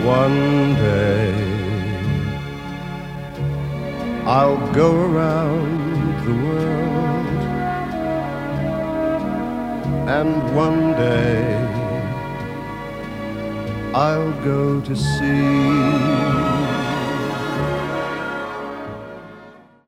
One day I'll go around the world, and one day I'll go to sea.